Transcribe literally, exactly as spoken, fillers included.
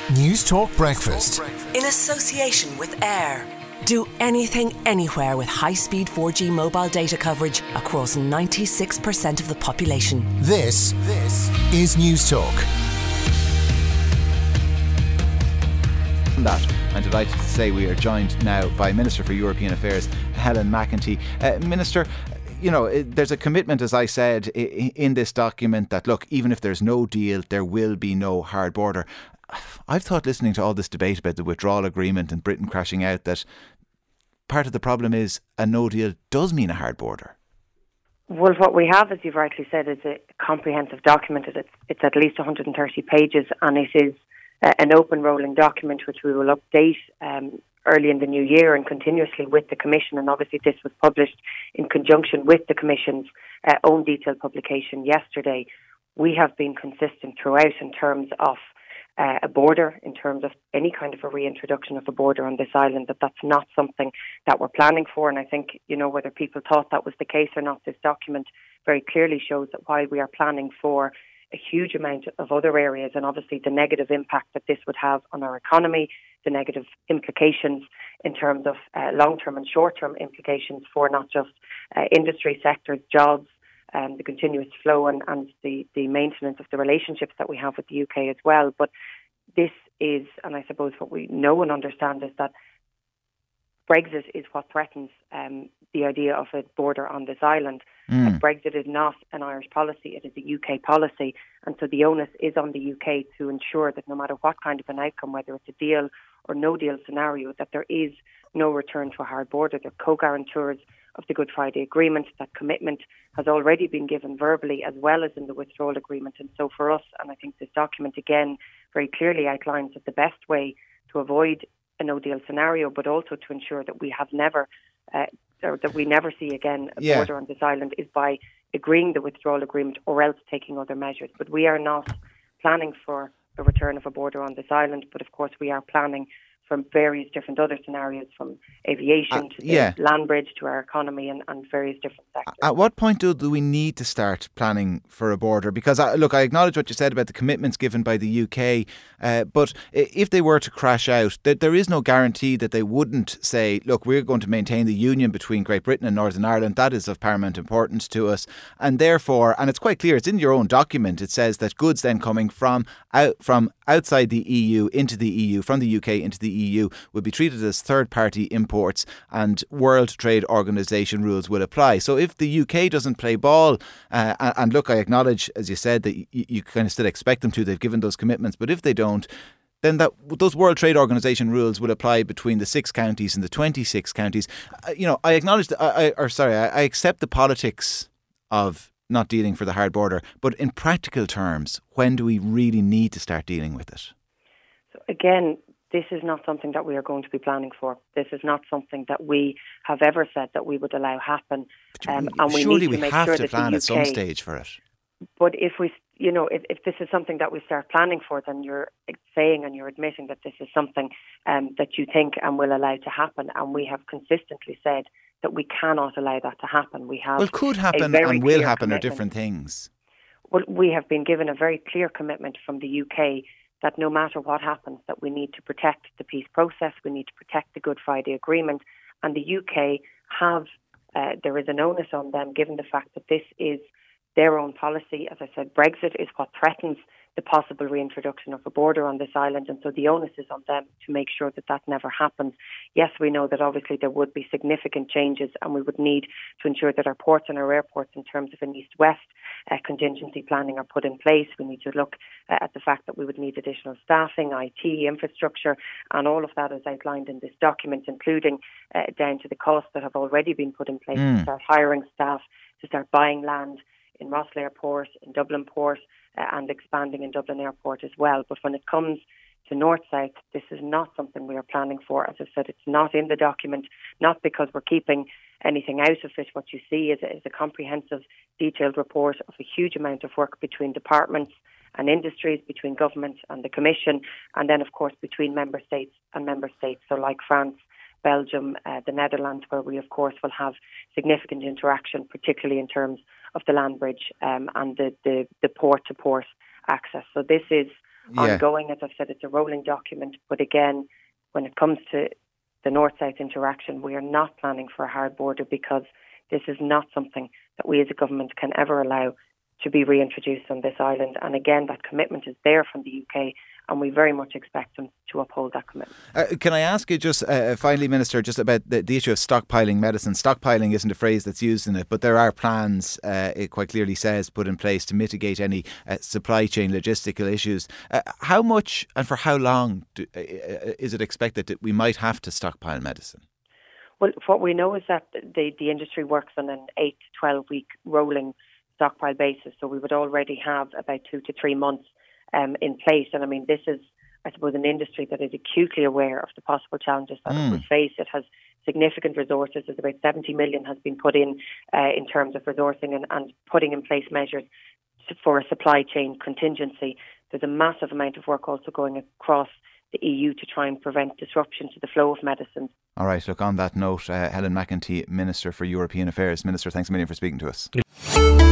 News Talk Breakfast. In association with Air. Do anything, anywhere with high-speed four G mobile data coverage across ninety-six percent of the population. This, this is News Talk. That, I'm delighted to say we are joined now by Minister for European Affairs, Helen McEntee. Uh, Minister, you know, there's a commitment, as I said, in this document that, look, even if there's no deal, there will be no hard border. I've thought, listening to all this debate about the withdrawal agreement and Britain crashing out, that part of the problem is a no deal does mean a hard border. Well, what we have, as you've rightly said, is a comprehensive document. It's, it's at least one hundred thirty pages, and it is uh, an open rolling document which we will update um, early in the new year and continuously with the Commission. And obviously this was published in conjunction with the Commission's uh, own detailed publication yesterday. We have been consistent throughout in terms of Uh, a border, in terms of any kind of a reintroduction of a border on this island, that that's not something that we're planning for. And I think, you know, whether people thought that was the case or not, this document very clearly shows that while we are planning for a huge amount of other areas, and obviously the negative impact that this would have on our economy, the negative implications in terms of uh, long-term and short-term implications for not just uh, industry sectors, jobs, Um, the continuous flow and, and the, the maintenance of the relationships that we have with the U K as well. But this is, and I suppose what we know and understand, is that Brexit is what threatens um, the idea of a border on this island. Mm. Uh, Brexit is not an Irish policy, it is a U K policy. And so the onus is on the U K to ensure that no matter what kind of an outcome, whether it's a deal or no deal scenario, that there is no return to a hard border. They're co-guarantors of the Good Friday Agreement. That commitment has already been given verbally as well as in the withdrawal agreement. And so for us, and I think this document again very clearly outlines that the best way to avoid a no-deal scenario, but also to ensure that we have never, uh, or that we never see again a yeah. border on this island, is by agreeing the withdrawal agreement or else taking other measures. But we are not planning for a return of a border on this island, but of course we are planning from various different other scenarios, from aviation uh, to the yeah. land bridge to our economy and, and various different sectors. At what point do, do we need to start planning for a border? Because, I, look, I acknowledge what you said about the commitments given by the U K, uh, but if they were to crash out, th- there is no guarantee that they wouldn't say, look, we're going to maintain the union between Great Britain and Northern Ireland. That is of paramount importance to us. And therefore, and it's quite clear, it's in your own document, it says that goods then coming from out, from outside the E U into the E U, from the U K into the E U, would be treated as third-party imports, and World Trade Organisation rules will apply. So if the U K doesn't play ball, uh, and, and look, I acknowledge, as you said, that you, you kind of still expect them to, they've given those commitments, but if they don't, then that those World Trade Organisation rules will apply between the six counties and the twenty-six counties. Uh, you know, I acknowledge, that, I, I, or sorry, I, I accept the politics of not dealing for the hard border, but in practical terms, when do we really need to start dealing with it? So again, this is not something that we are going to be planning for. This is not something that we have ever said that we would allow happen. Um, and we surely need to we make have sure to that plan the at U K, some stage for it. But if we, you know, if, if this is something that we start planning for, then you're saying and you're admitting that this is something um, that you think and will allow to happen. And we have consistently said that we cannot allow that to happen. We have well, could happen and will happen are different things. Well, we have been given a very clear commitment from the U K that no matter what happens, that we need to protect the peace process, we need to protect the Good Friday Agreement, and the U K have, uh, there is an onus on them, given the fact that this is their own policy. As I said, Brexit is what threatens the possible reintroduction of a border on this island, and so the onus is on them to make sure that that never happens. Yes, we know that obviously there would be significant changes, and we would need to ensure that our ports and our airports, in terms of an east-west uh, contingency planning, are put in place. We need to look uh, at the fact that we would need additional staffing, I T, infrastructure, and all of that is outlined in this document, including uh, down to the costs that have already been put in place mm. to start hiring staff, to start buying land in Rosslare Port, in Dublin Port, uh, and expanding in Dublin Airport as well. But when it comes to North-South, this is not something we are planning for. As I said, it's not in the document, not because we're keeping anything out of it. What you see is a, is a comprehensive, detailed report of a huge amount of work between departments and industries, between government and the Commission, and then, of course, between member states and member states. So like France, Belgium, uh, the Netherlands, where we, of course, will have significant interaction, particularly in terms of the land bridge um, and the, the, the port-to-port access. So this is yeah. ongoing. As I've said, it's a rolling document. But again, when it comes to the North-South interaction, we are not planning for a hard border because this is not something that we as a government can ever allow to be reintroduced on this island. And again, that commitment is there from the U K, and we very much expect them to uphold that commitment. Uh, can I ask you just uh, finally, Minister, just about the, the issue of stockpiling medicine? Stockpiling isn't a phrase that's used in it, but there are plans, uh, it quite clearly says, put in place to mitigate any uh, supply chain logistical issues. Uh, how much and for how long do, uh, is it expected that we might have to stockpile medicine? Well, what we know is that the, the industry works on an eight to twelve week rolling stockpile basis. So we would already have about two to three months um, in place. And I mean, this is, I suppose, an industry that is acutely aware of the possible challenges that mm. it will face. It has significant resources. There's about seventy million has been put in uh, in terms of resourcing and, and putting in place measures to, for a supply chain contingency. There's a massive amount of work also going across the E U to try and prevent disruption to the flow of medicines. All right, look, on that note, uh, Helen McEntee, Minister for European Affairs. Minister, thanks a million for speaking to us.